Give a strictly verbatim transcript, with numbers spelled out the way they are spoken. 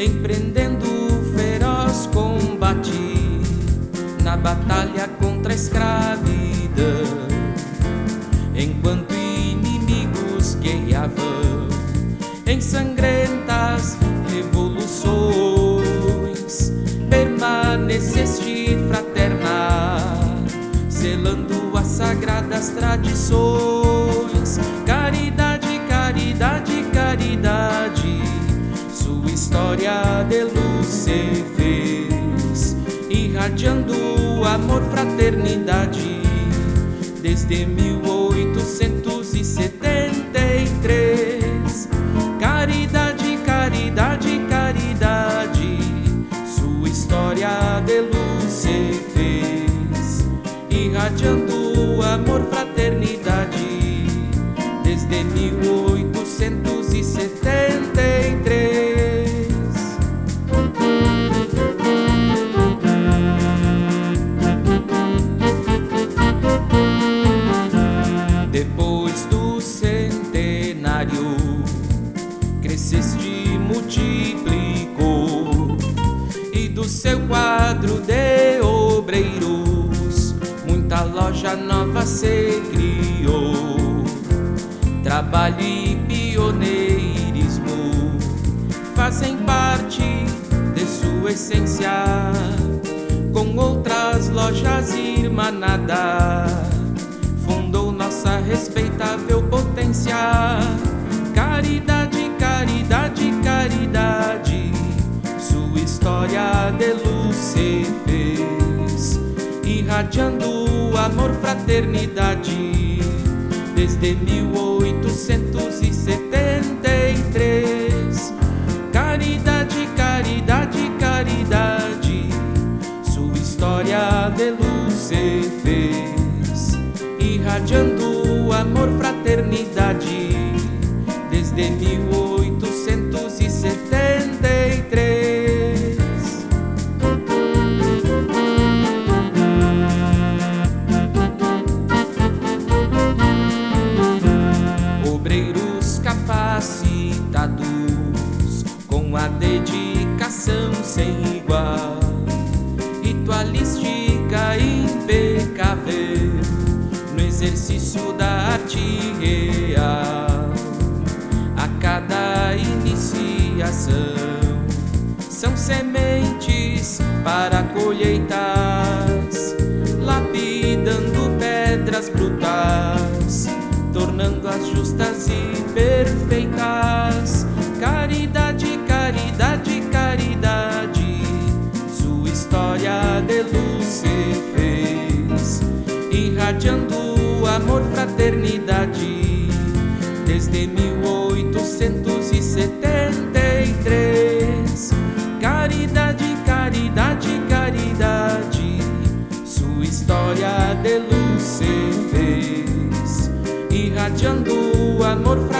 empreendendo feroz combate na batalha contra a escravidão, enquanto inimigos guerreavam em sangrentas revoluções, permaneceste fraterna, selando as sagradas tradições. Caridade, caridade, caridade, sua história de luz se fez, irradiando amor, fraternidade, desde mil oitocentos e setenta e três. Caridade, caridade, caridade, sua história de luz se fez, irradiando amor, fraternidade, desde mil oitocentos e setenta e três. Depois do centenário, cresceste, multiplicou, e do seu quadro de obreiros muita loja nova se criou. Trabalho e pioneirismo fazem parte de sua essência, com outras lojas irmanadas fundou nossa respeitável potência. Caridade, caridade, caridade, sua história de luz se fez, irradiando amor, fraternidade, desde mil oitocentos e setenta e três. Caridade, caridade, caridade, sua história de luz se fez, irradiando amor, fraternidade, desde mil oitocentos e setenta e três. Obreiros capacitados, com a dedicação sem igual, ritualística impecável no exercício da arte real. A cada iniciação são sementes para colheitas, lapidando pedras brutas, tornando-as justas e perfeitas. Caridade, caridade, caridade, sua história de luz se fez, irradiando amor, fraternidade, desde mil oitocentos e setenta e três. Caridade, caridade, caridade, sua história de luz se fez, irradiando amor, fraternidade,